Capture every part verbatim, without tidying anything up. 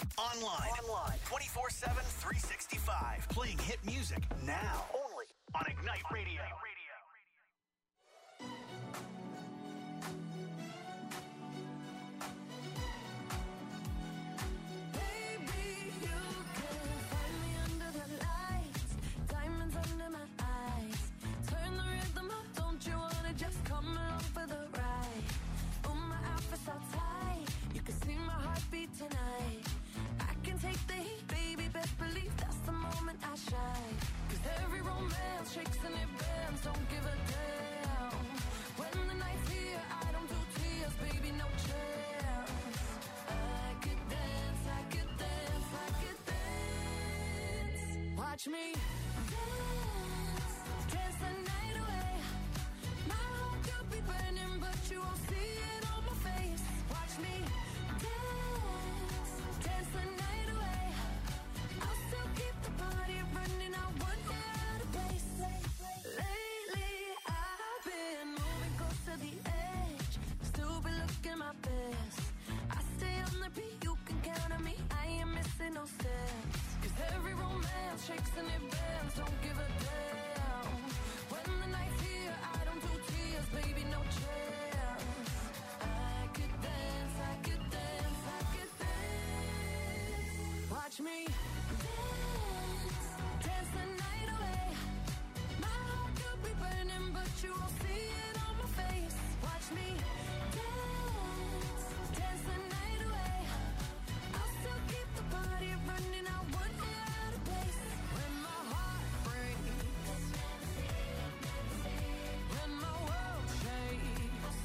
Online. Online. twenty-four seven, three sixty-five. Playing hit music now. Only on Ignite Radio. Tonight, I can take the heat, baby. Best believe that's the moment I shine. 'Cause every romance shakes and it bends. Don't give a damn. When the night's here, I don't do tears, baby. No chance. I could dance, I could dance, I could dance. Watch me dance, dance the night away. My heart could be burning, but you won't see it on my face. Watch me dance, dance the night away. I'll still keep the party running. I wouldn't get out of place. Lately I've been moving close to the edge. Still be looking my best. I stay on the beat, you can count on me. I ain't missing no steps. 'Cause every romance shakes and it bends. Don't give a damn. When the night's here, I don't do tears, baby. No chance. I could dance, I could dance, I could dance. Watch me dance, dance the night away. My heart could be burning, but you won't see it on my face. Watch me dance, dance the night away. I'll still keep the party running. I wouldn't get out of place. When my heart breaks, when my world shakes,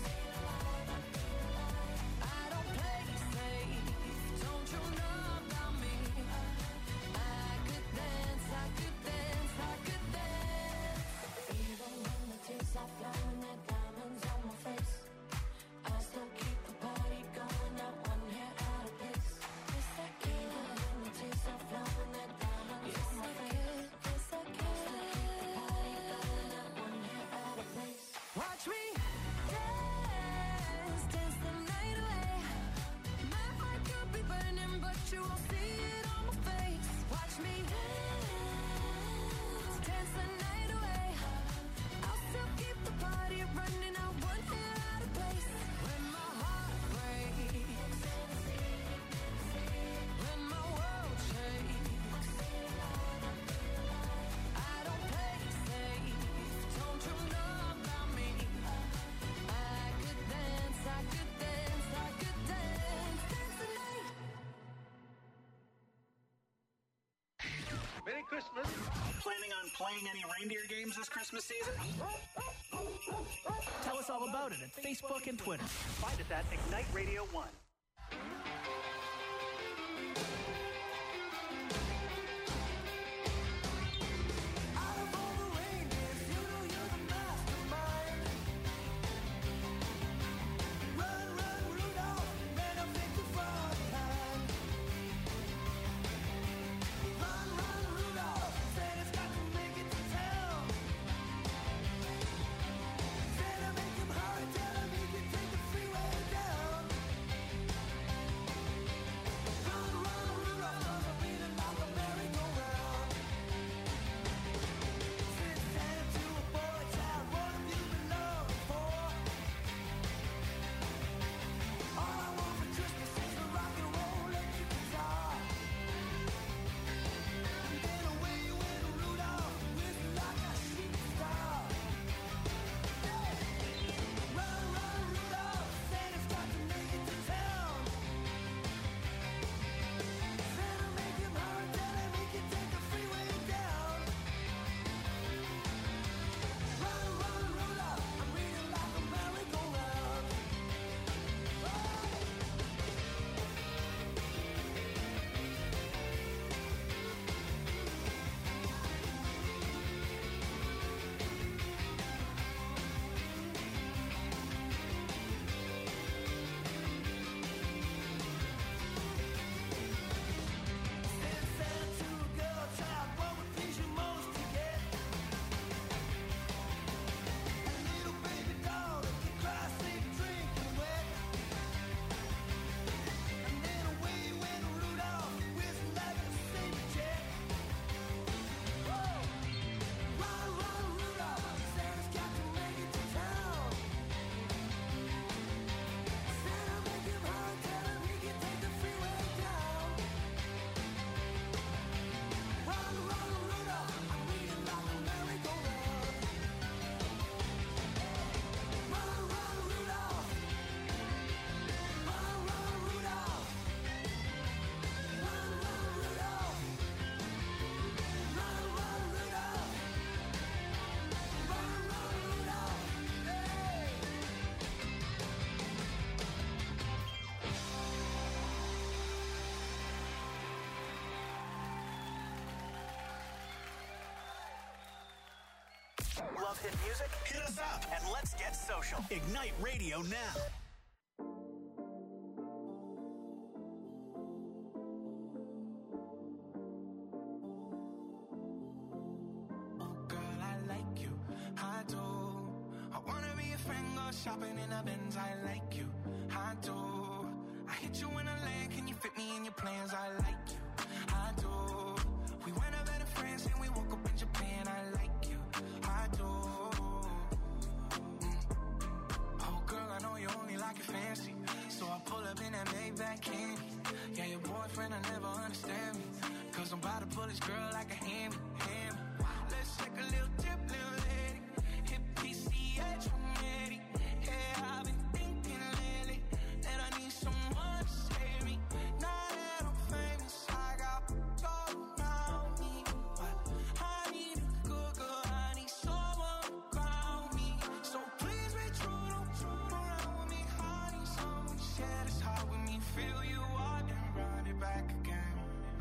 I don't play safe. Don't you know about me? I could dance, I could dance, I could dance. Even when the tears are flowing, there diamonds on my face, I still keep the party going. Not one hair out of place. Yes, I can. Even when the tears are flowing, there diamonds on my face. Yes, I can. Not one hair out of place. Watch me dance, dance the night away. My heart could be burning, but you won't see it on my face. Watch me dance, dance the night away. I'll still keep the party running. I wouldn't get out of place. When my heart breaks, when my world shakes, I don't play safe. Don't you know about me? I could dance, I could dance, I could dance, dance the night. Merry Christmas. Planning on playing any reindeer games this Christmas season? Tell us all about it at Facebook and Twitter. Find us at Ignite Radio one. Out of all the reindeers, you know you're the mastermind. Run, run, Rudolph, man, I think you're far behind. Run, run, Rudolph, Santa's got to make it to town. Santa, make him hurry, tell him he can take the freeway down. Love hit music? Hit us up and let's get social. Ignite Radio now. Shopping in a Benz, I like you, I do. I hit you in a lane, can you fit me in your plans? I like you, I do. We went over to France and we woke up in Japan, I like you, I do. Mm. Oh girl, I know you only like it fancy, so I pull up in that Maybach candy. Yeah, your boyfriend will never understand me, cause I'm about to pull this girl like a hammy, hammy. Let's take a little trip, little lady, hit P C H from Eddie. Yeah, I've been thinking lately that I need someone to save me. Now that I'm famous, I got all around me, but I need a good girl, I need someone around me. So please be true, don't true around with me. I need someone to share this heart with me. Feel you out and run it back again.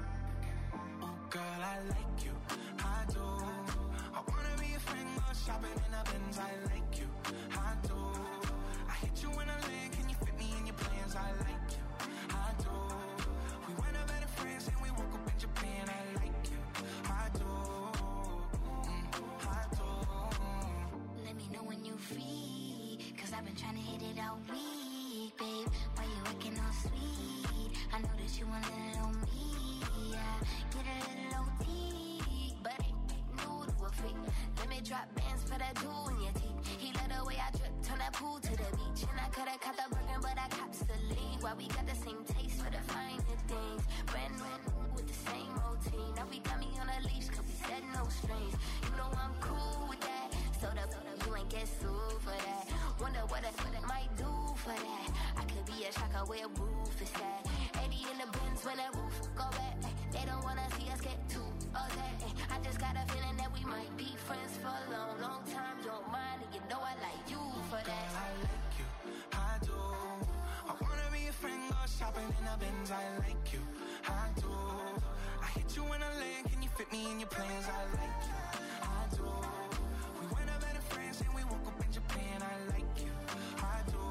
Oh girl, I like you, I do. I wanna be a friend, go shopping in a Benz, I like you, I do. You in a lane, can you fit me in your plans? I like you, I do. We went over to France and we woke up in Japan. I like you, I do, mm, I do. Let me know when you free, cause I've been trying to hit it all week, babe. Why you acting all sweet? I know that you want a little me, yeah. Get a little O T, but ain't new to a freak. Let me drop bands for that jewel in your teeth. He let the way I drip, turn that pool to the beach. And I could've caught the Birkin, but I cops the lead. Why we got the same taste for the finer things. Brand new with the same routine. Now we got me on a leash, cause we said no strings. You know I'm cool with that. So the you ain't get sued for that. Wonder what I might do for that. I could be a shocker where roof is at. eighty in the bins when that roof go back. They don't wanna see us get too upset. I just got a feeling that we might be friends for a long, long time. Don't mind, and you know I like you for that. Girl, I like you, I do. I wanna be a friend, go shopping in a Benz. I like you, I do. I hit you in a lane, can you fit me in your plans? I like you, I do. We went over to France and we woke up in Japan. I like you, I do,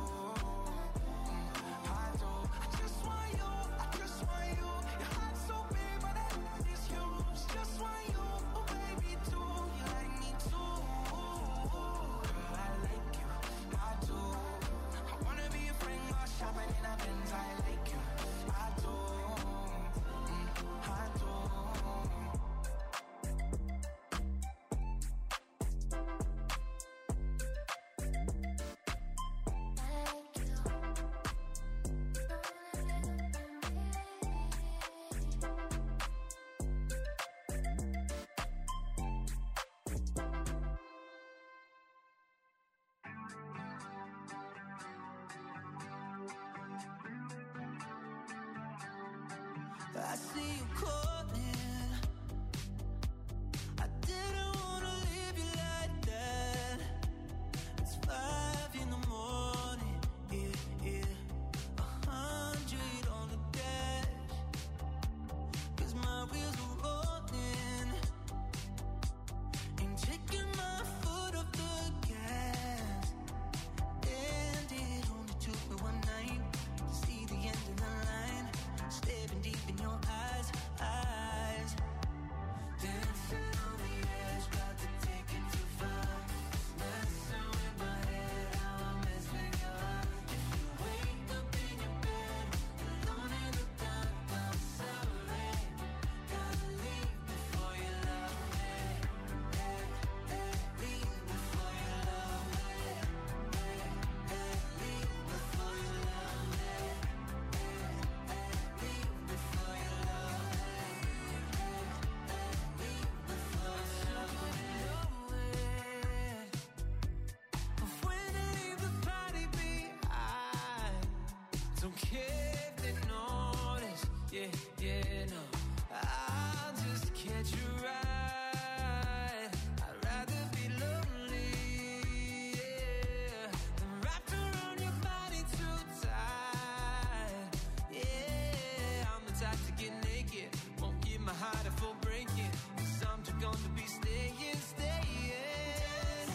mm, I do. I just want you, I just want you. Your heart's so big, but I is huge. Just want you, oh baby, too. You like me too. Girl, I like you, I do. I wanna be a friend, go shopping in a Benz. I like you, I do, mm, I do. I see you calling. I didn't wanna leave you like that. It's five in the morning, yeah, yeah. A hundred on the dash, cause my wheels are rolling. Ain't taking my foot off the gas. And it only took me one night to see the end of the line. Staring deep in your eyes, eyes. Dancing on the edge, got to take it too far. Messing with my head, how I mess with your heart. If you wake up in your bed, alone in the dark, I'm sorry. Gotta leave before you love me. Hey, hey, leave before you love me. Hey, hey, leave before you love me. Don't care if they notice, yeah, yeah, no. I'll just catch you right. I'd rather be lonely, yeah, than wrapped around your body too tight. Yeah, I'm the type to get naked, won't give my heart a full breaking. Cause I'm just gonna be staying, staying.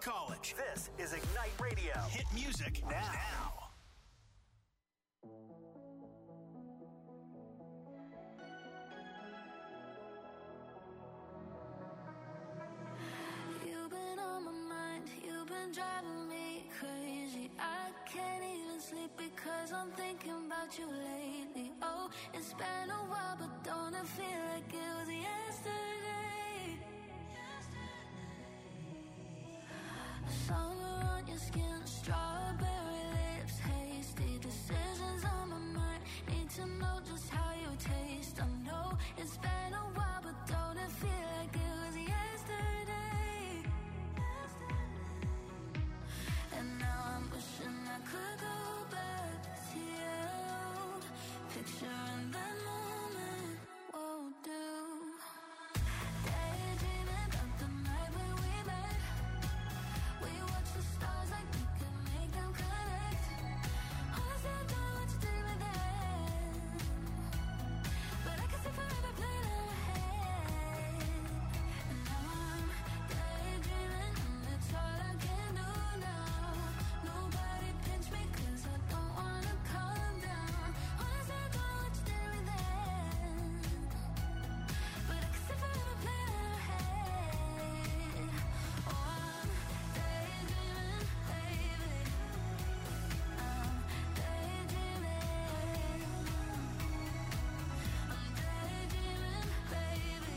college. This is Ignite Radio. Hit music now. now. You've been on my mind, you've been driving me crazy. I can't even sleep because I'm thinking about you lately. Oh, it's been a while, but don't it feel like it was yesterday? Summer on your skin, strawberry lips, hasty decisions on my mind. Need to know just how you taste. I know it's been a while, but don't it feel like it was yesterday? And now I'm wishing I could go back to you. Picturing that moment won't do. Daydreaming about the night when we met. We watched the stars like we could make them connect. Honestly, I don't know what to do with that, but I can see forever playing in my head. And now I'm daydreaming, and it's all I can do now. Nobody pinch me 'cause I don't wanna calm down. Honestly, I don't know what to do with that, but I can see forever playing in my head. Oh, I'm daydreaming, baby. I'm daydreaming. I'm daydreaming, baby.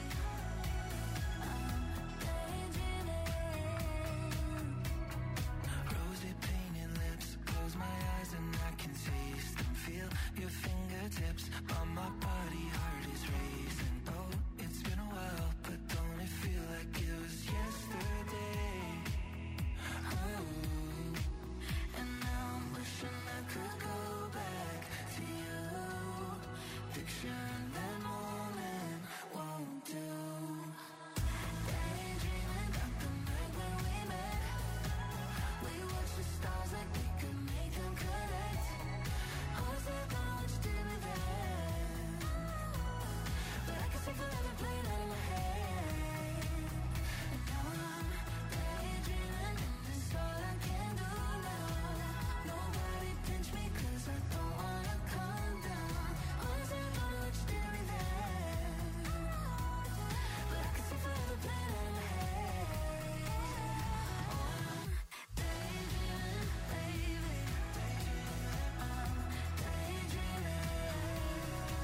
I'm daydreaming. Rosy painted lips, close my eyes and I can taste and feel your fingertips on my body, heart is racing. Oh, it's been a while, but don't it feel like it was yesterday? Oh, And now I'm wishing I could go back to you. Picturing that moment won't do. Daydreaming about the night when we met. We watched the stars like we could make them connect. Honestly, I don't know what you did with that, but I can see forever playing out in my head. And now I'm daydreaming, and it's all I can do now. Nobody pinch me 'cause I don't wanna calm down. Honestly, I don't know what you did with that, but I can see forever playing out in my head. Oh, I'm daydreaming, baby. I'm daydreaming.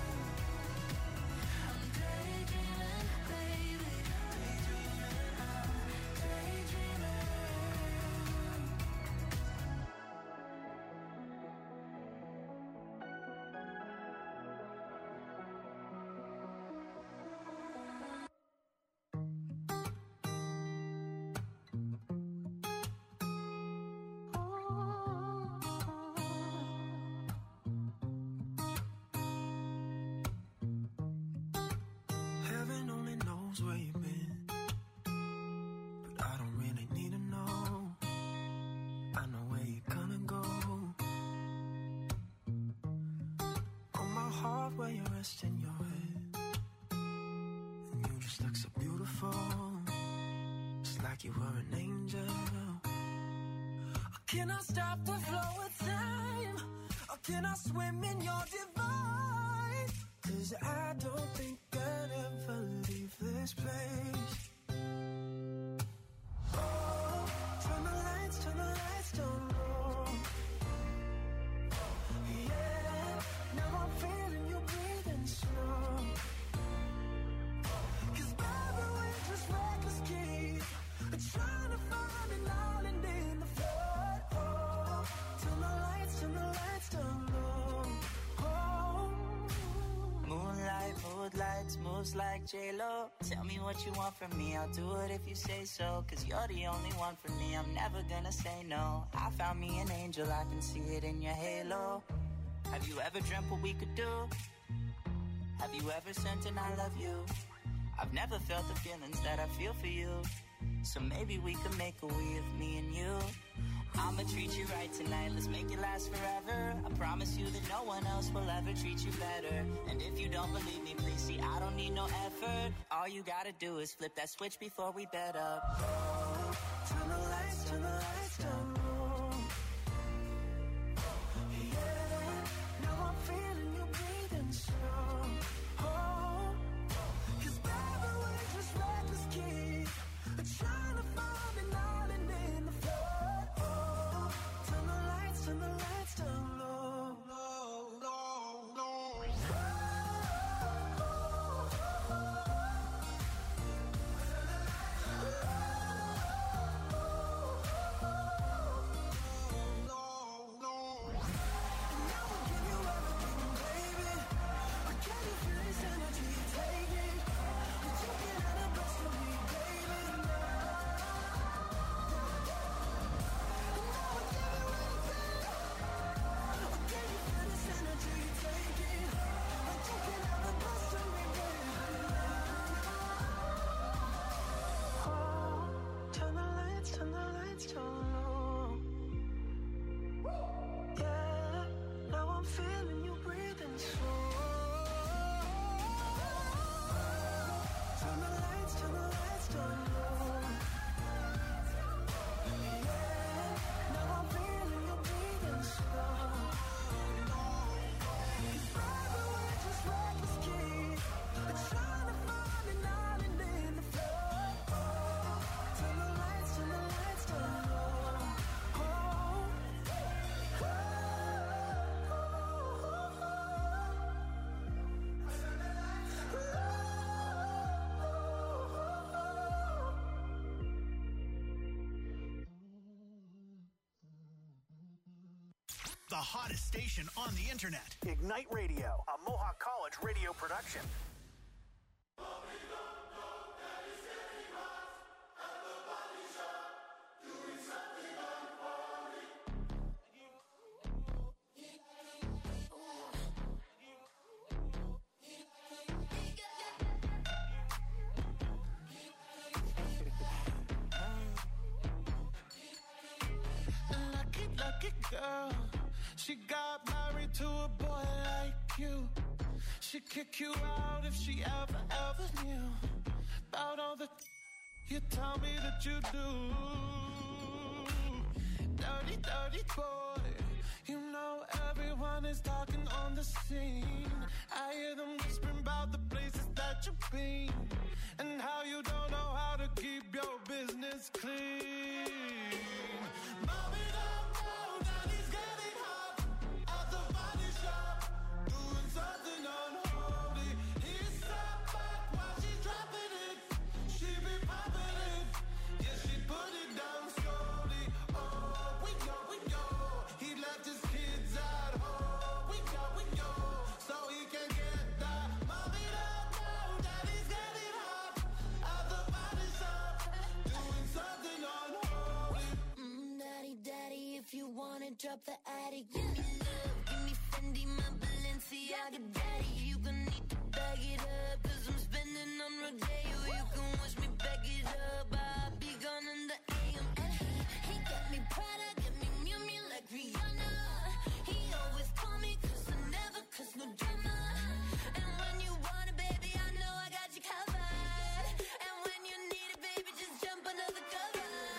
I'm daydreaming, baby. I'm daydreaming. heaven only knows where you've been, but I don't really need to know. I know where you're gonna go. On my heart where you're resting your head, and you just look so beautiful. It's like you were an angel. Can I stop the flow of time? Or can I swim in your divine? 'Cause I don't think I'd ever leave this place. Oh, turn the lights, turn the lights down low. Yeah, now I'm feeling you breathing slow. 'Cause baby, we're just reckless kids, trying to find an island in the flood. Oh, turn the lights, turn the lights down low. Oh, Moonlight, mood lights, moves like J-Lo. Tell me what you want from me, I'll do it if you say so. 'Cause you're the only one for me, I'm never gonna say no. I found me an angel, I can see it in your halo. Have you ever dreamt what we could do? Have you ever sent an I love you? I've never felt the feelings that I feel for you. So maybe we could make a we of me and you. I'ma treat you right tonight, let's make it last forever. I promise you that no one else will ever treat you better. And if you don't believe me, please see, I don't need no effort. All you gotta do is flip that switch before we bed up. oh, turn the lights, turn the hottest station on the internet. Ignite Radio, a Mohawk College radio production. Girl, she got married to a boy like you. She'd kick you out if she ever, ever knew about all the you tell me that you do. Dirty, dirty boy. You know everyone is talking on the scene. I hear them whispering about the places that you've been and how you don't know how to keep your business clean. Mommy, drop the attic, give me love, give me Fendi, my Balenciaga daddy. You gon' need to bag it up, cause I'm spending on Rodeo. You can watch me back it up, I'll be gone in the A M. And he, he got me Prada, got me Miu Miu like Rihanna. He always call me cause I never cause no drama. And when you want it, baby, I know I got you covered. And when you need it, baby, just jump under the covers.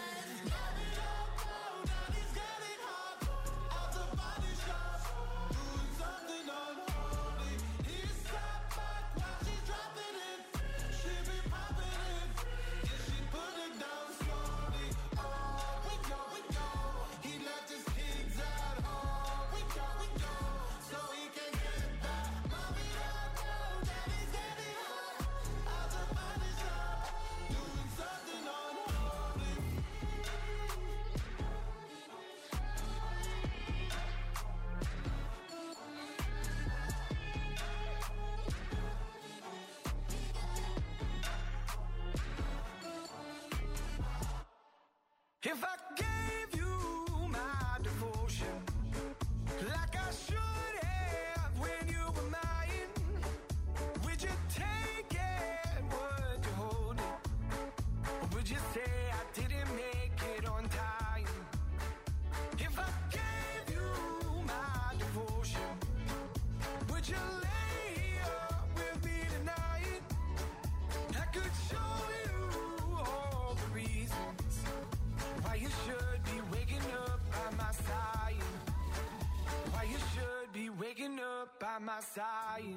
If I gave you my devotion, like I should have when you were mine, would you take it, would you hold it, or would you say I didn't make it on time? If I gave you my devotion, would you lay up with me tonight? I could show you all the reasons why you should be waking up by my side. Why you should be waking up by my side.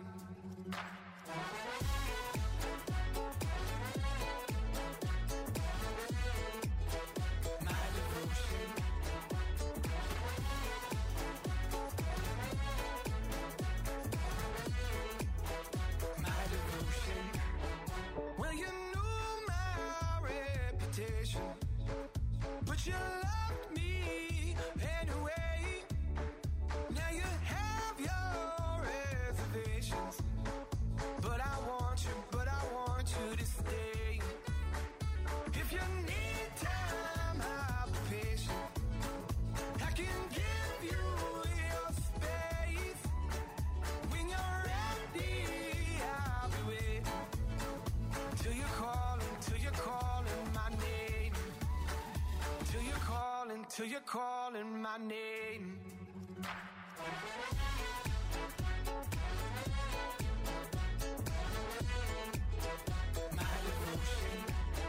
My devotion. My devotion. Well, you knew my reputation, but you loved me anyway. Now you have your reservations, but I want you, but I want you to stay. If you need time, I'll be patient. I can give you your space. When you're ready, I'll be waiting till you're calling, till you're calling my name. Till you're calling, till you're calling my name. My devotion.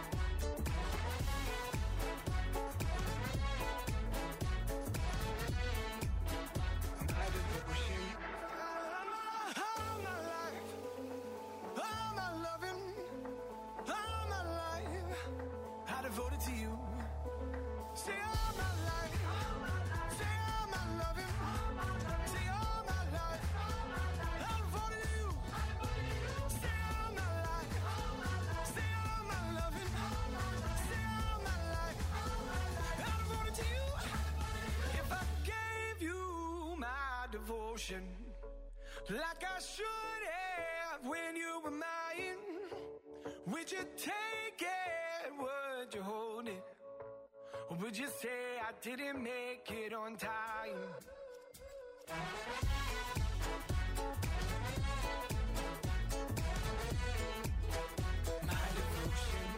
My devotion. All my life, all my loving, all my life, I devoted to you. Say all my life, say all my loving, say all devotion, like I should have when you were mine. Would you take it? Would you hold it? Or would you say I didn't make it on time? My devotion.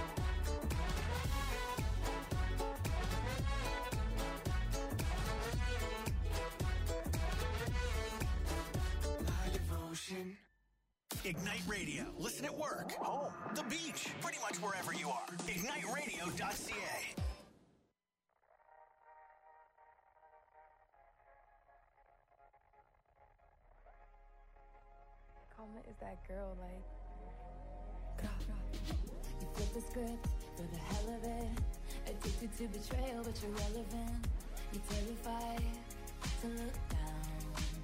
My devotion. Ignite Radio. Listen at work, home, the beach, pretty much wherever you are. ignite radio dot c a. Karma is that girl, like, you flip the script for the hell of it. Addicted to betrayal, but you're relevant. You're terrified to look down.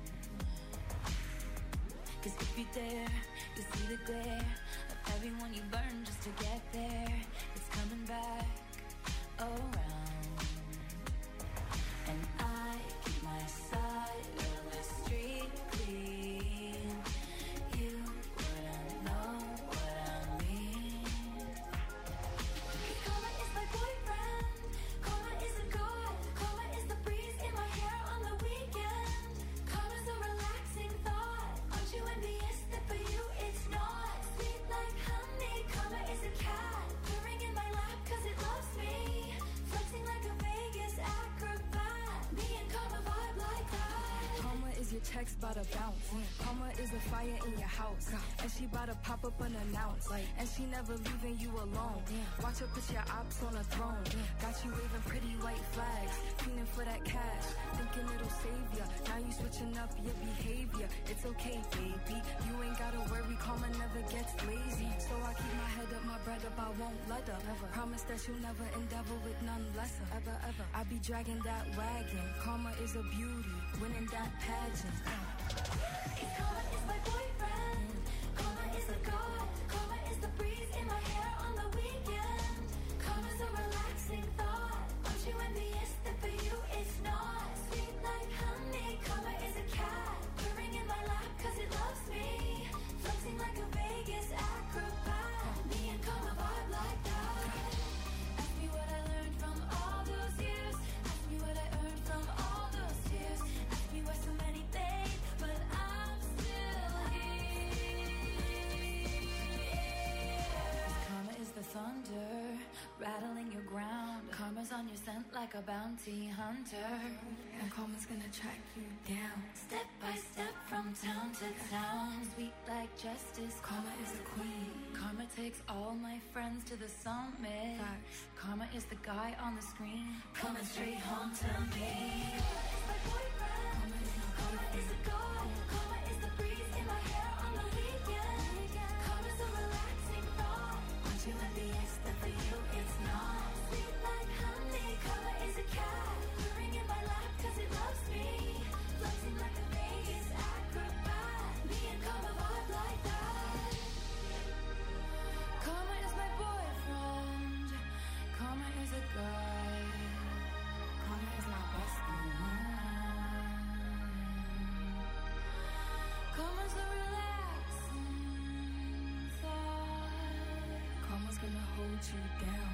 Cause if you dare, you see the glare of everyone you burn just to get there. It's coming back around. And I keep my side of the street clean. You wouldn't know what I mean. Karma is my boyfriend. Karma is a god. Karma is the breeze in my hair on the weekend. Karma's a relaxing thought. Aren't you envious that for you it's not? Sweet like honey. Karma is a cat purring in my lap cause it loves me. Flexing like a Vegas acrobat. Me and Karma vibe like that. Karma is your checks bout to bounce. Karma is a fire in your house. And she bout to pop up unannounced. And she never leaving you alone. Watch her put your ops on a throne. Got you waving pretty white flags. Feeling for that cash. Thinking it'll save ya. Now you switching up your behavior. It's okay, baby. You ain't gotta worry. Karma never gets lazy. So I keep my head up, my bread up. I won't let her. Never. Promise that you'll never endeavor with none lesser. Ever, ever. I be dragging that wagon. Karma is a beauty. Winning that pageant. Karma is my boyfriend. Karma is a god. Karma is the breeze in my hair on the weekend. Karma's a relaxing thought. Aren't you envious that for you it's not? Sweet like honey. Karma is a cat purring in my lap cause it loves me. Flexing like a Vegas acrobat. Me and Karma vibe like that. Ask me what I learned from all those years. Ask me what I earned from all those tears. Ask me why so many fade, but I'm still here. Karma is the thunder rattling your ground. Karma's on your scent like a bounty hunter. And karma's gonna track you down. Step by step from town to town. Sweet like justice. Karma is a queen. Karma takes all my friends to the summit. Karma is the guy on the screen. Coming straight home to me. Karma is my boyfriend. Karma is a god. Karma is the breeze in my hair on the weekend. Karma's a relaxing thought. Aren't you envious that for you it's not? Sweet like honey. Karma is a cat purring in my lap cause it loves me. Flexing like a Vegas acrobat. Me and Karma vibe like that. Karma is my boyfriend. Karma is a guy. Karma is my bestie. Karma's a relaxing thought. Karma's gonna hold you down.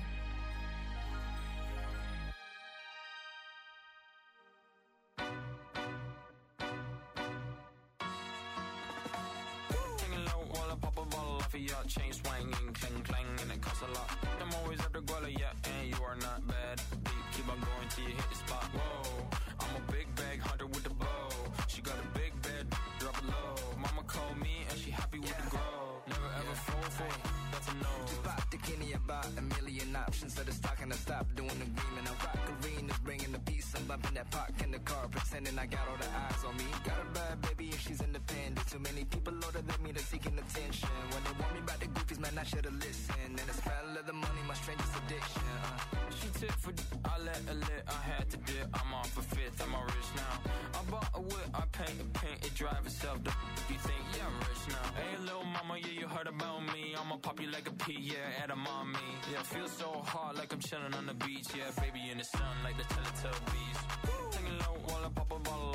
Hanging low while I pop a bottle off of your chain swinging, clang clang, and it costs a lot. I'm always after Guala, yeah, and you are not bad. Deep, keep on going till you hit the spot. Whoa, I'm a big bag hunter with the bow. She got a big bed, drop it low. Mama called me and she happy with the grow. Never ever fall for it, that's a no. Just bought the Kenny about a million options. Said it's talking to stop doing the agreement. I rock arenas, bringing the peace. I'm bumping that park in the car, pretending I got all the eyes on me. Got a bad baby and she's independent. Too many people older than me, they're seeking attention. When they want me about the goofies, man, I should've listened. And the smell of the money, my strangest addiction. Uh. She tip for d- I let her lit, I had to dip. I'm off a fifth, I'm all rich now. I bought a whip, I paint a paint, it drive itself. The f- you think, yeah, I'm rich now. Hey, little mama, yeah, you heard about me. I'ma pop you like a pea, yeah, at a mommy. Yeah, feel so hot like I'm chilling on the beach. Yeah, baby in the sun like the Teletubbies. Singing low while I pop a bottle off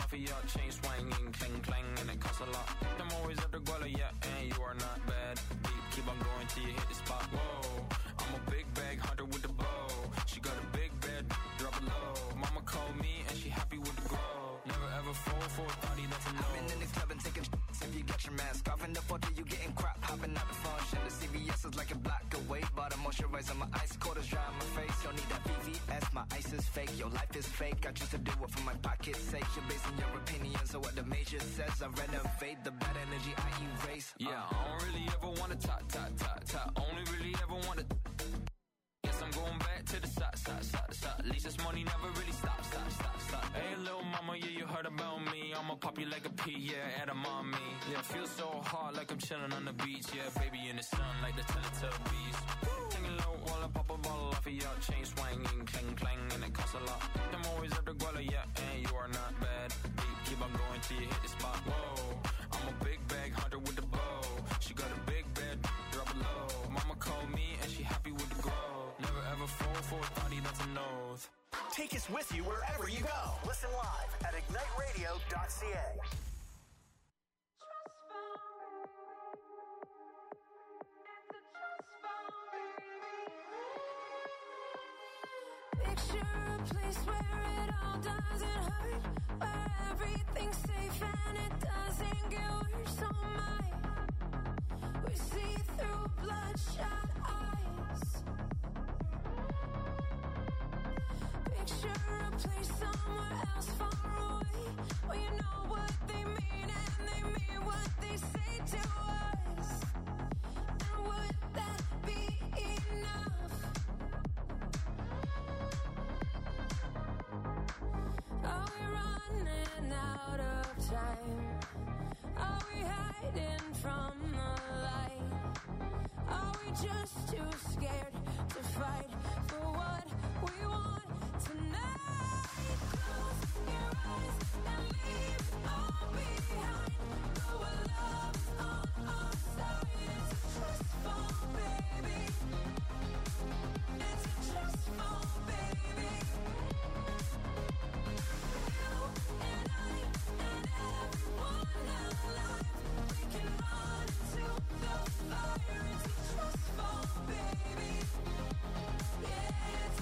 off of your chain swinging, clang clang, and it costs a lot. I'm always at the guala, yeah, and you are not bad. Deep, keep on going till you hit the spot. Whoa, I'm a big bag hunter with the bow. She got a big bed, drop it low. Mama called me and she happy with the grow. Never ever fall for a thotty, that's a no. I've been in the club and taking shots. If you get your mask off in the photo, you getting crap. Hopping out the phone, shit. The C V S is like a block away. But I'm moisturizing my ice, cold is dry on my face. Don't need that V V S, my ice is fake. Your life is fake, I choose to do it for my pocket's sake. You're basing your opinions on what the major says. I renovate the bad energy I erase. Yeah, uh. I don't really ever wanna talk, talk, talk, talk. Only really ever wanna. Guess I'm going back to the side, side, side, side. At least this money never really stops, stop, stop, stop. Hey, little mama, yeah, you heard about me. I'ma pop you like a pea, yeah, at a mommy. Yeah, feel so hard like I'm chilling on the beach. Yeah, baby in the sun like the Teletubbies. Taking low while I pop a ball off of your chain swinging, clang, clang, and it costs a lot. I'm always at the guala, yeah, and you are not bad. Deep, keep on going till you hit the spot. Whoa, I'm a big bag hunter with the bow. She got a big bed, drop it low. Mama called me and she happy with the grow. Never ever fall for a thotty, that's an oath. Take us with you wherever you go. Listen live at ignite radio dot c a. Picture a place where it all doesn't hurt, where everything's safe and it doesn't get worse. Oh my, we see through bloodshot eyes. Picture a place somewhere else far away, where you know what they mean and they mean what they say to us. And would that be enough? Are we running out of time? Are we hiding from the light? Are we just too scared to fight for what we want tonight? Close your eyes and leave it all behind. Know our love is on our side. It's a trust fall, baby. It's a trust fall, baby. You and I and everyone alive, we can run into the fire. It's a trust fall, baby. Yeah, it's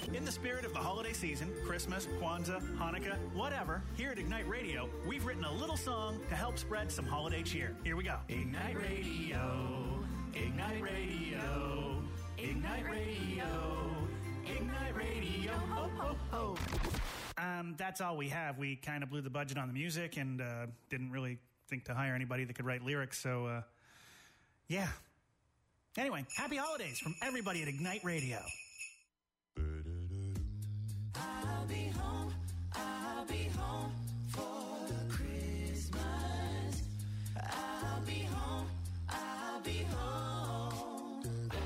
In the spirit of the holiday season, Christmas, Kwanzaa, Hanukkah, whatever, here at Ignite Radio, we've written a little song to help spread some holiday cheer. Here we go. Ignite Radio, Ignite Radio, Ignite Radio, Ignite Radio, ho, ho, ho. Um, that's all we have. We kind of blew the budget on the music and uh, didn't really think to hire anybody that could write lyrics, so, uh, yeah. Anyway, happy holidays from everybody at Ignite Radio. I'll be home, I'll be home for Christmas. I'll be home, I'll be home.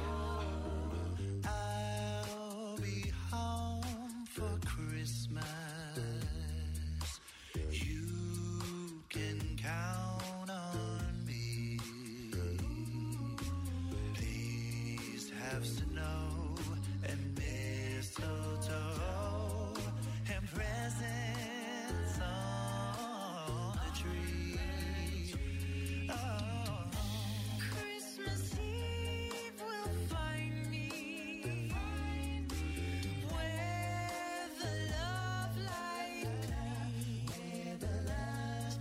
I'll be home for Christmas. You can count on me. Please have snow and mistletoe and presents on the tree. Oh. Christmas Eve will find me where the love light gleams.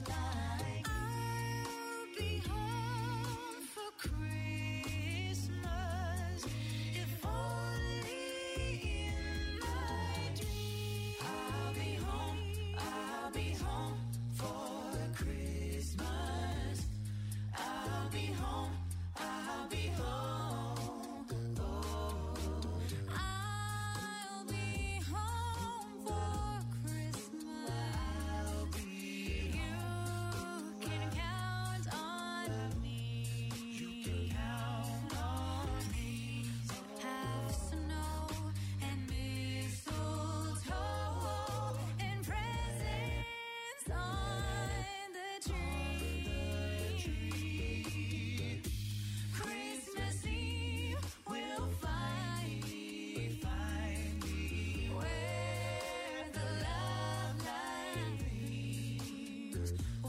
I'll be home for Christmas, if only in my dreams. I'll be home, I'll be home for Christmas. I'll be home, I'll be home. Oh. I'll be home for Christmas. I'll be You can count on me. You can count on me. Have snow and mistletoe and presents on the tree. Christmas Eve will find me, find me where the love light gleams. Oh,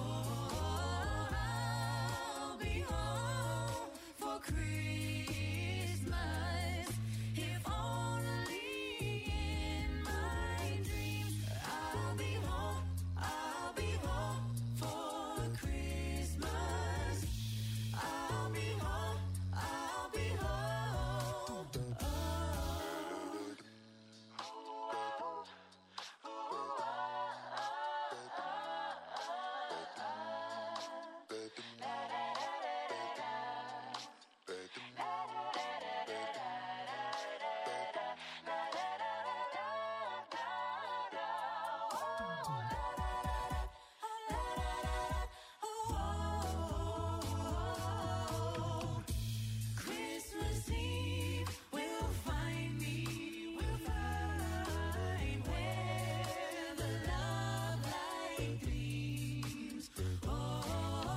I'll be home for Christmas, if only in my dreams. I'll be home, I'll be home for Christmas. I'll be home, I'll be home. Christmas Eve will find me, will find where the love light gleams. Oh,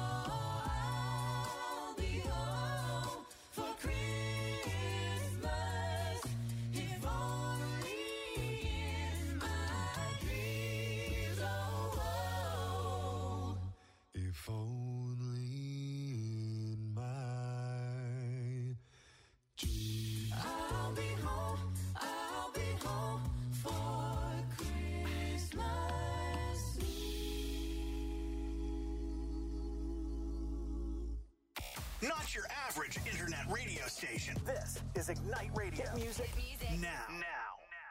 I'll be home for Christmas, if only in my dreams. Oh, oh. If only in my dreams. I'll be home, I'll be home for Christmas Not your average internet radio station. This is Ignite Radio. Hit music, now. Now.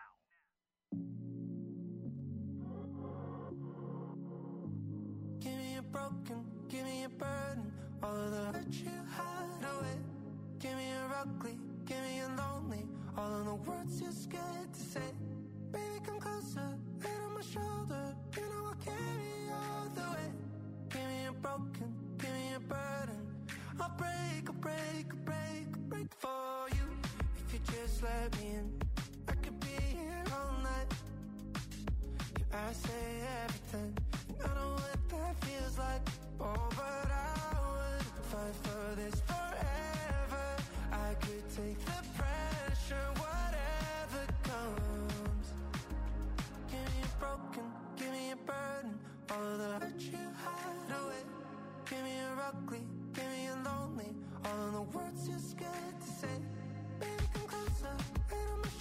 Give me a broken, give me a burden, all of the hurt you hide away. Give me a ugly, give me a lonely, all of the words you're scared to say. Baby, come closer, head on my shoulder, you know I'll carry all the way. Give me a broken, give me a burden, I'll break, I'll break, I'll break, I'll break for you. If you just let me in, I could be here all night. I say everything, and I know what that feels like. Oh, but I would fight for this forever. I could take the pressure, whatever comes. Give me a broken, give me a burden, all of the hurt you hide away. Give me a ugly, give me a lonely, all of the words you're scared to say. Baby, come closer, head on my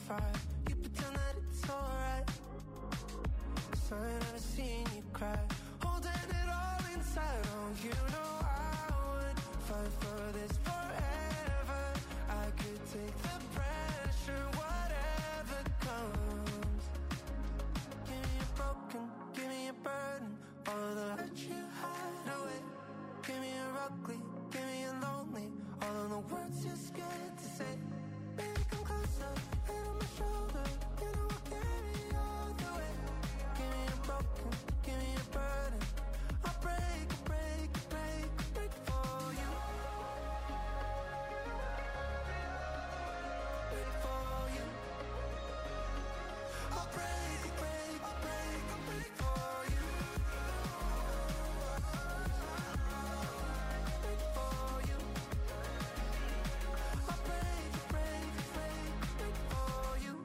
fire. You pretend that it's alright. So I never seen you cry. Holding it all inside. Oh, you know I would fight for this forever. I could take the pressure, whatever comes. Give me a broken, give me a burden. All the hurt you hide away. Give me a ugly, give me a lonely. All of the words you're scared to say. Baby, come closer, head on my shoulder. You know I'll carry you all the way. Give me a broken, give me a burden. I'll break, break, break, break for you. Break for you. I'll break, break, break, break for you. Break for you. I'll break, break, break, break for you.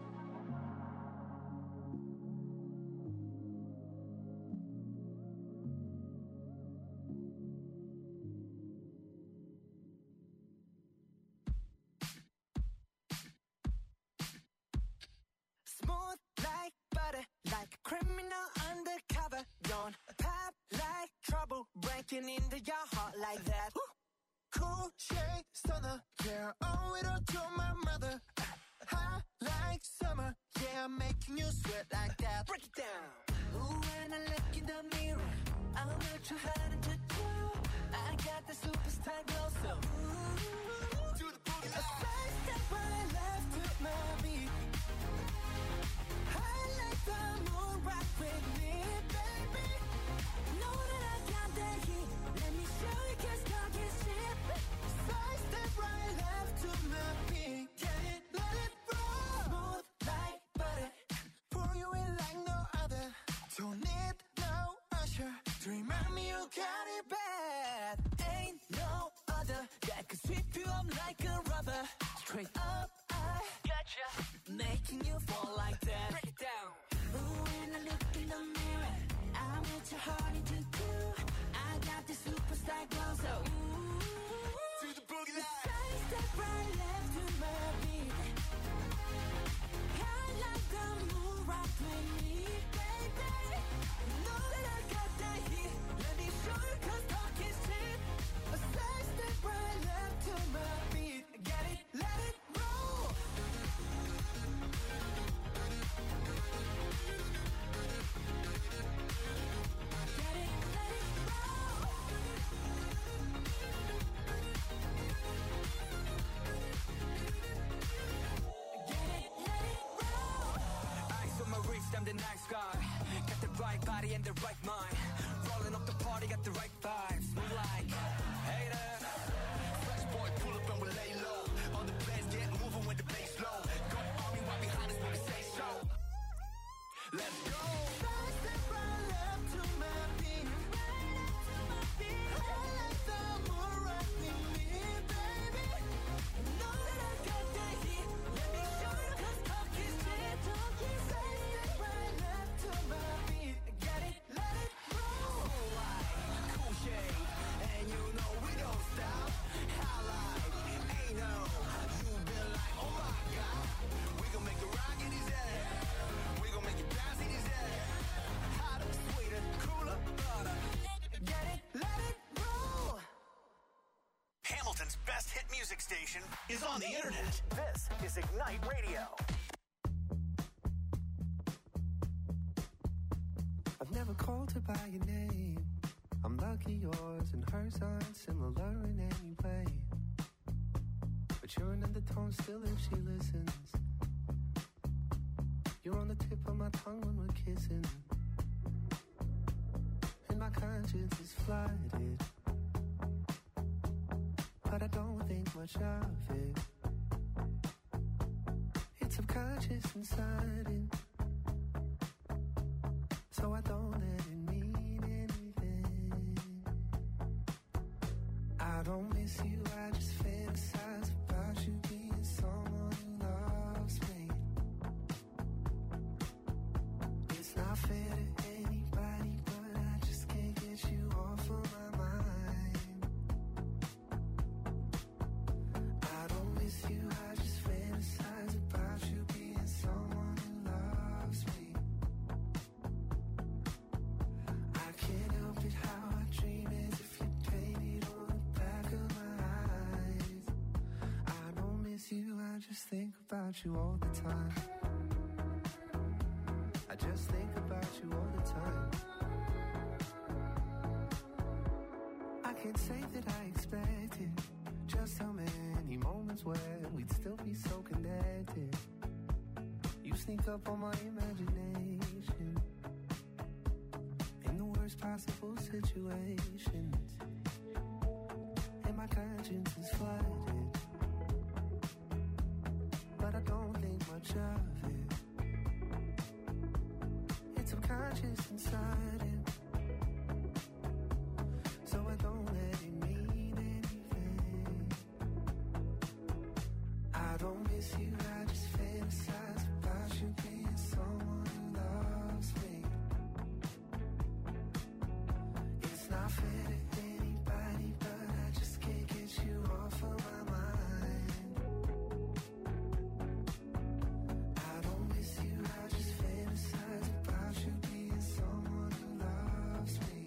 Smooth like butter, like a criminal undercover. Don't pop like trouble, breaking into your heart like that. Cool shade stunner, yeah, owe it all to my mother. Hot like summer, yeah, I'm making you sweat like that. Break it down. Ooh, when I look in the mirror, I'm not too hard to do. I got the superstar glow, so ooh, do the boogie. A side step right left to my beat. I like the moon rock with me, baby. Know that I got that heat. Let me show you, 'cause talk is cheap. Side step right left to my beat. Get it, let it roll. Smooth like butter. Pour you in like no other. Don't need no usher to remind me you got it bad. Ain't no other that could sweep you up like a rubber. Straight up, I gotcha, making you fall like that. Break it down. Ooh, when I look in the mirror, I'm what your heart into do. I got the superstar glow, so ooh, to the boogie line. Side step right left to my beat. I like the moon rock with me, baby. Know that I got that heat. Let me show you, 'cause talk is cheap. A side step right left to my beat. Get it, let it roll. Get it, let it roll. Get it, let it roll. Eyes on my wrist, I'm the nice guy. Got the right body and the right mind. Rolling up the party, got the right vibes. Move like haters. Fresh boy, pull up and we lay low. On the place, get moving with the bass low. Go army right behind us when we say so. Let's go. Side step right left to my beat. I like the moon rock with me, baby. Know that I got that heat. Let me show you, 'cause talk is cheap. Side step right left to my beat. Get it, let it roll. Cool light, cool shade, and you know we don't stop. Highlight, ain't no, you been like, oh my God. We gon' make it rock in his head. We gon' make it bounce in his head. Hotter, sweeter, cooler, butter. Get it, let it roll. Hamilton's best hit music station is on the internet. This is Ignite Radio. I've never called her by your name. I'm lucky yours and hers aren't similar in any way. But you're an undertone still if she listens. You're on the tip of my tongue when we're kissing. And my conscience is flooded. But I don't think much of it. It's subconscious and sudden. So I don't let it mean anything. I don't miss you, I just fantasize about you being someone who loves me. It's not fair to anybody, but I just can't get you off of my mind. I don't miss you, I just fantasize about you being think about you all the time. I just think about you all the time. I can't say that I expected just how many moments where we'd still be so connected. You sneak up on my imagination in the worst possible situations, and my conscience is flooded, but I don't think much of it. It's subconscious and sudden, so I don't let it mean anything. I don't miss you, I just fantasize about you being someone who loves me. It's not fair to anybody, but I just can't get you off of my mind. I don't miss you, I just fantasize about you being someone who loves me.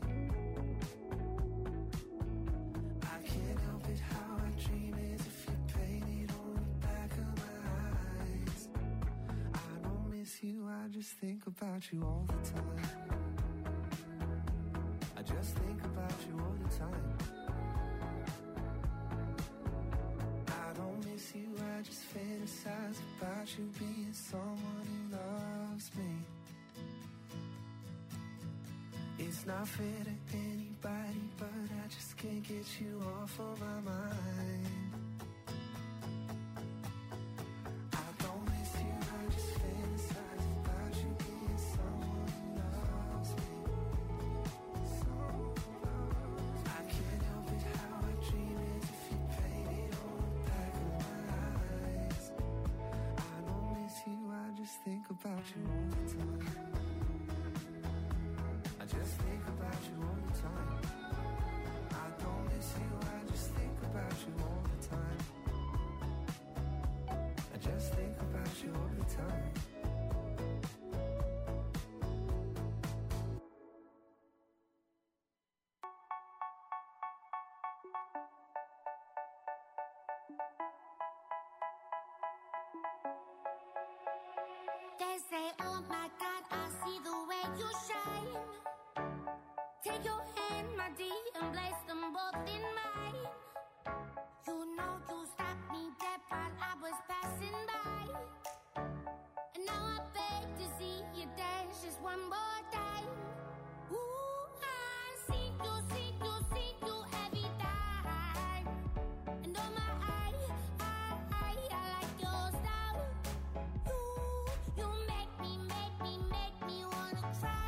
I can't help it, how I dream is if you painted on the back of my eyes. I don't miss you, I just think about you all the time. I just think about you all the time. I don't miss you, I just fantasize about you being someone who loves me. It's not fair to anybody, but I just can't get you off of my mind. I don't miss you, I just fantasize about you being someone who loves me. I can't help it, how I dream is if you painted on the back of my eyes. I don't miss you, I just think about you all the time. I just think about you all the time. I don't miss you, I just think about you all the time. I just think about you all the time. They say, oh my God, I see the way you shine. Take your hand, my dear, and place them both in mine. You know you stopped me dead while I was passing by. And now I beg to see you dance just one more time. Ooh, I see you, see you, see you every time. And oh my, I, I, I, I like your style. You, you make me, make me, make me wanna cry.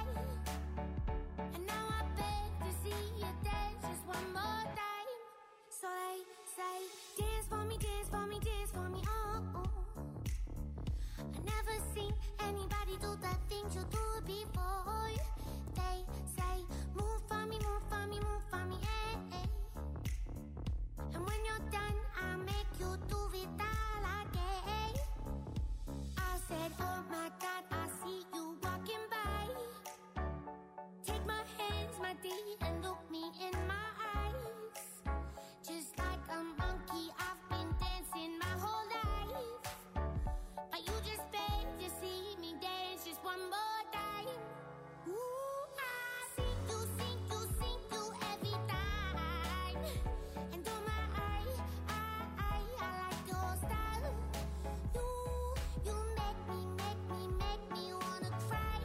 And now I beg to see you dance just one more time. So they say, dance for me, dance for me, dance for me, oh, oh. I never seen anybody do the things you do before. They say, move for me, move for me, move for me, eh, eh. And when you're done, I'll make you do it all again. I said, oh my God, I see you walking by. Take my hands, my dear, and look me in my eyes. Just like a monkey, I've been dancing my whole life. But you just beg to see me dance just one more time. Ooh, I see you, see you, see you every time. And oh my, I, I, I, I like your style. You, you make me, make me, make me wanna cry.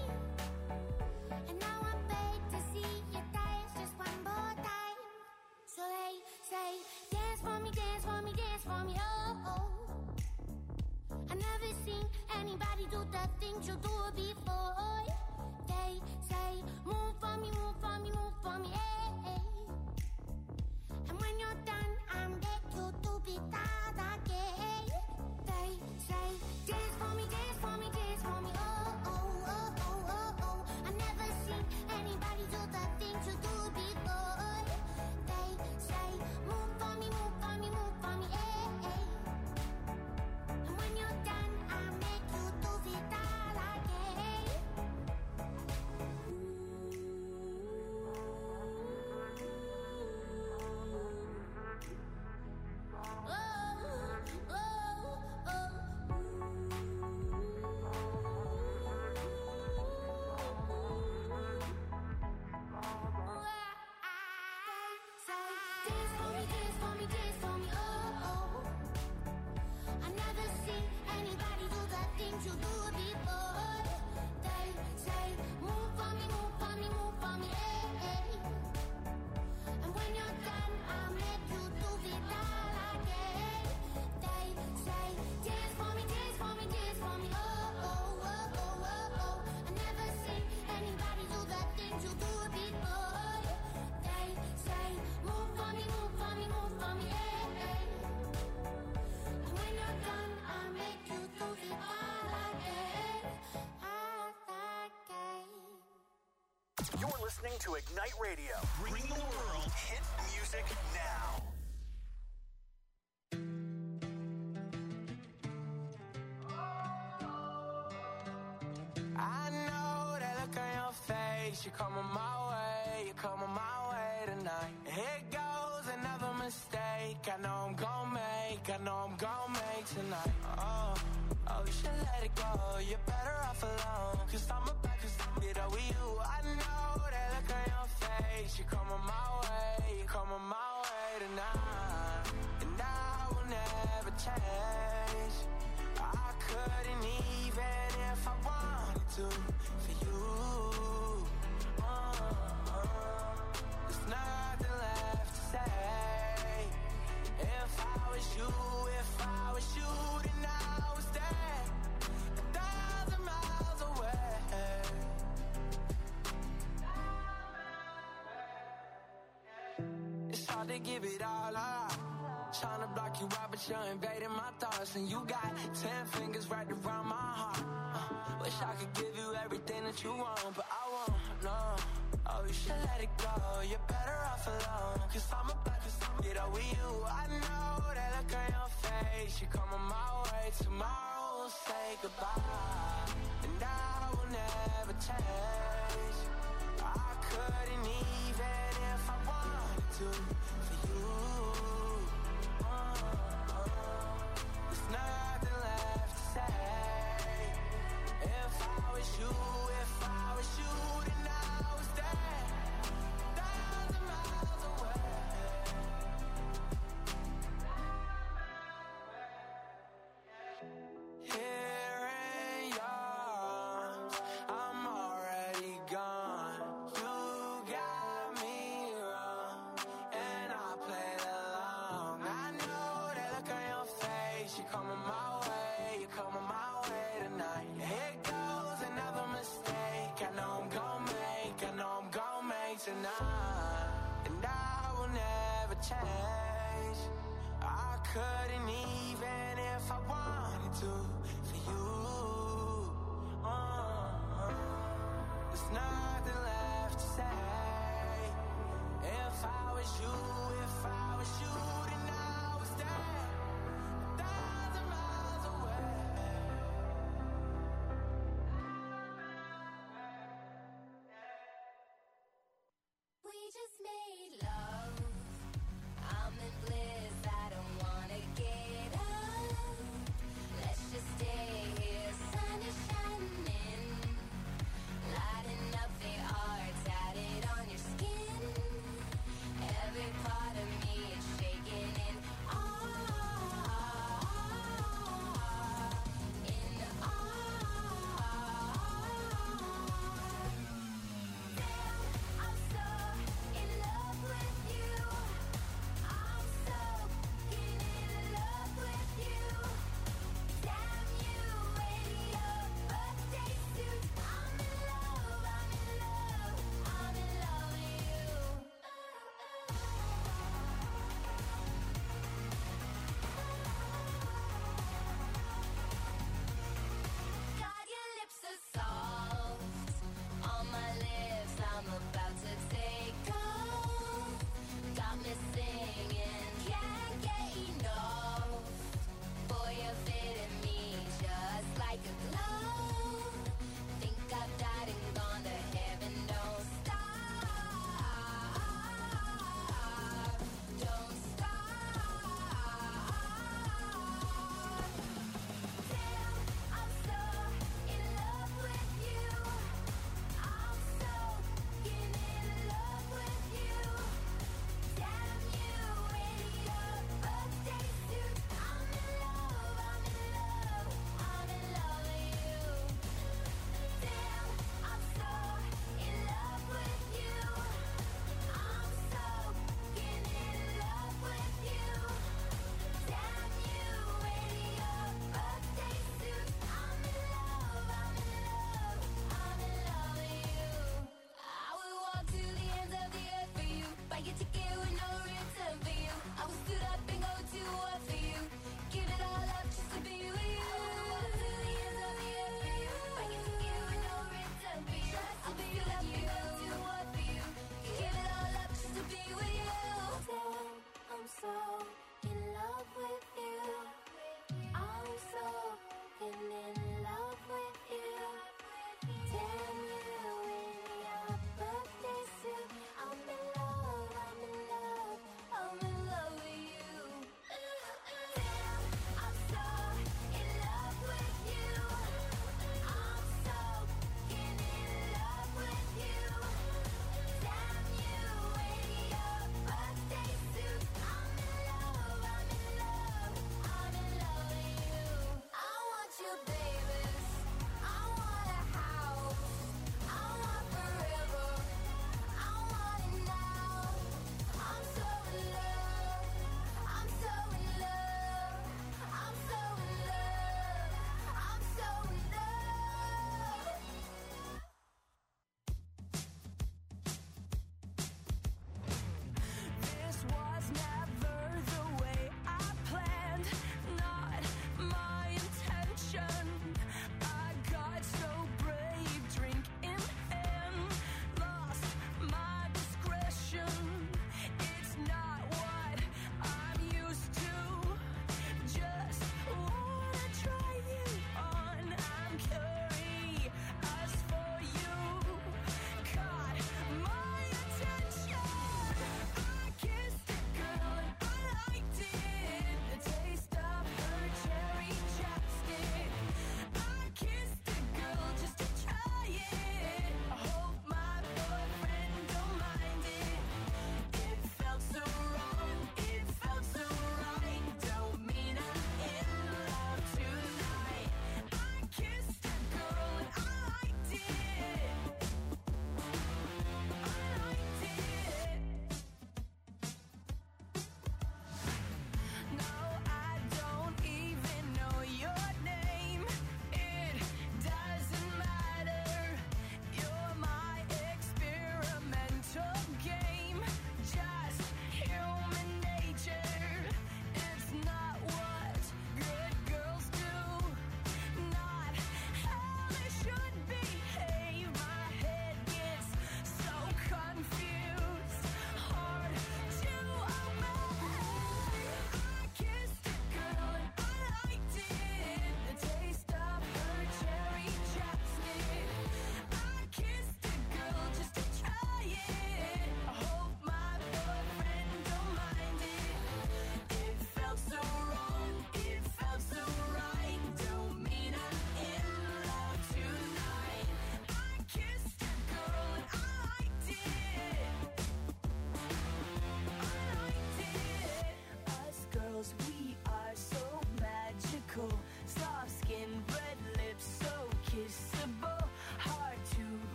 And now I beg to see you dance just one more time. So they say, dance for me, dance for me, dance for me, oh, oh. I never seen anybody do the things you do before. They say, move for me, move for me, move for me, eh, eh. And when you're done, I'll make you do it all again. They say, dance for me, dance for me, dance for me, oh, oh, oh, oh, oh, oh. I never seen anybody do the things you do before. They say, move for me, move for me, move for me, eh, eh. And when you're done, I'll make you do it all again. things you do before. They say, move for me, move for me, move for me, hey, hey. And when you're done, I'll make you do it all again. They say, dance for me, dance for me, dance for me, oh, oh, oh, oh, oh, oh. I never seen anybody do the things you do before. They say, move for me, move for me, move for me, hey, hey. And when you're done, I'll make you do it all again, all again. You're listening to Ignite Radio, bringing the world hit music now. I know that look on your face. You're coming my way, you're coming my way tonight. Here goes another mistake. I know I'm gon' make, I know I'm gon' make tonight. Oh, oh, you should let it go. You're better off alone. Cause I'm about to stop it over you. I know that look on your face. You're coming my way, you're coming my way tonight. And I will never change. I couldn't even if I wanted to for you. Uh, uh, there's nothing left to say. If I was you, if I was you, then I was there, a thousand miles away. It's hard to give it all up. Trying to block you out, but you're invading my thoughts. And you got ten fingers wrapped around my heart. uh, Wish I could give you everything that you want, but I won't, no. Oh, you should let it go. You're better off alone. Cause I'm about to get over you. I know that look on your face. You're coming my way. Tomorrow we'll say goodbye. And I will never change. I couldn't even if I wanted to for you. Nothing left to say. If I was you, if I was you, then I was there, a thousand miles away. Here in your arms, I'm already gone. You got me wrong, and I played along. I know that look on your face. You're coming my way, you're coming my way tonight. Here goes another mistake. I know I'm gon' make, I know I'm gon' make tonight. And I will never change. I couldn't even if I wanted to for you. Uh, uh, there's nothing left to say. If I was you, if I was you, then I was there, a thousand miles away. We just made love. I'm in bliss. I don't wanna get up. Let's just stay here. Sun is shining, lighting up the art tatted on your skin. Every part of me is shaking.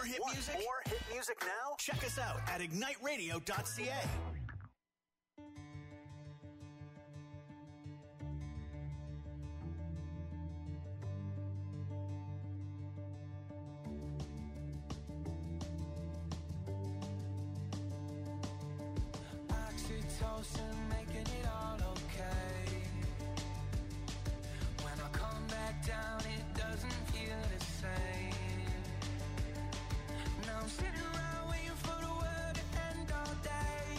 more hit Want music? more hit music now? Check us out at ignite radio dot c a.